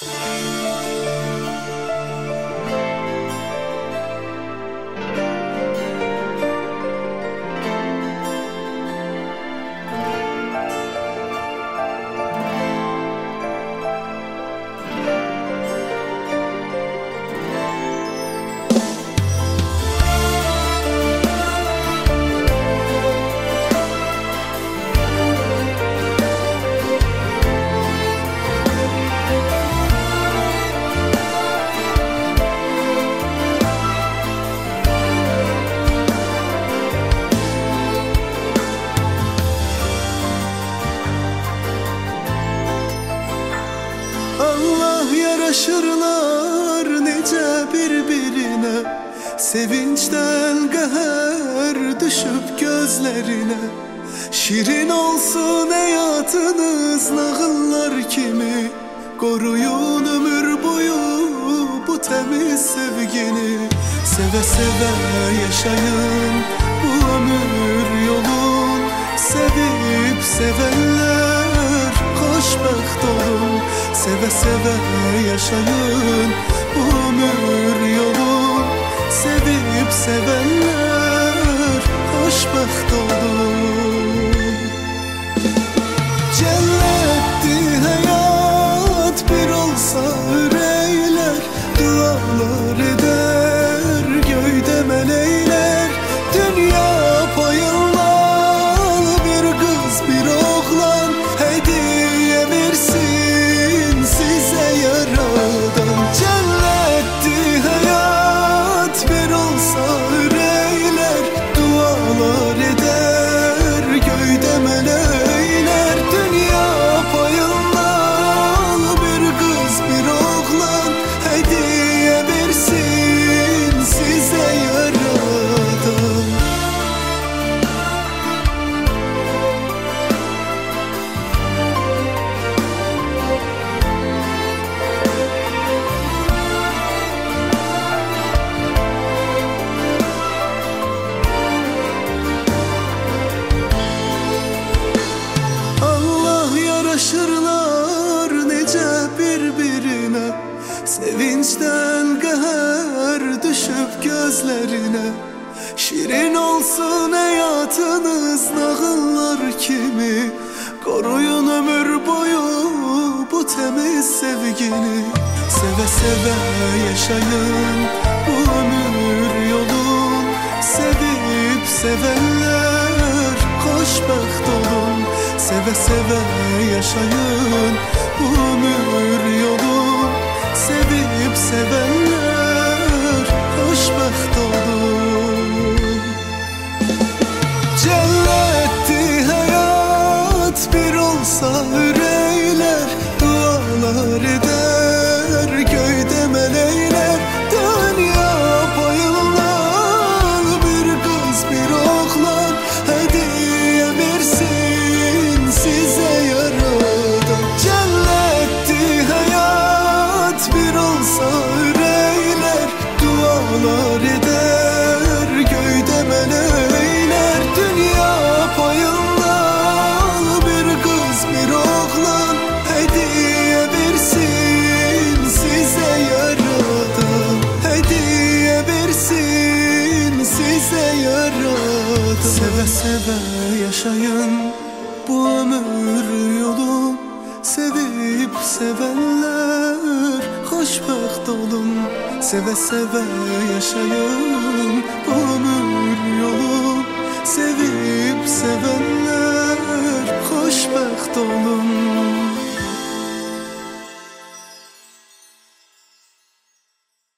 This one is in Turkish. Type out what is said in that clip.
Allah yaraşırlar nece birbirine, sevinçten qəhər düşüp gözlerine. Şirin olsun hayatınız nağıllar kimi, koruyun ömür boyu bu temiz sevgini. Seve seve yaşayın bu ömür yolun, sevip sevenler hoşbəxt olun. Seve seve yaşayın bu ömür yolun, sevip sevenler hoşbəxt olun. Cennetti hayat bir olsa üreyler, dualar eder göyde meleyler. Dünya payından bir kız bir oğlan hediye versin size yaradan. Cennetti hayat bir olsa üreyler, dualar eder göyde meleyler. Dünya payından bir kız bir oğlan hediye versin size yaradan. Allah yaraşırlar nece birbirine, sevinçten qəhər düşüp gözlerine. Şirin olsun hayatınız nağıllar kimi, koruyun ömür boyu bu temiz sevgini. Seve seve yaşayın bu ömür yolun, sevip sevenler hoşbəxt olun. Seve seve yaşayın bu ömür yolun, sevip sevenler hoşbəxt olun. Cennetti hayat bir olsa üreyler, dualar eder göyde meleyler. Dünya payından bir kız bir oğlan hediye versin size yaradan. Cennetti hayat bir olsa üreyler, dualar eder göyde meleyler. Dünya payından bir kız bir oğlan hediye versin size yaradan. Hediye versin size yaradan. Seve seve yaşayın bu ömür yolu, sevip sevenler hoşbəxt olun. Seve seve yaşayın bu ömür yolu, sevip sevenler hoşbəxt olun.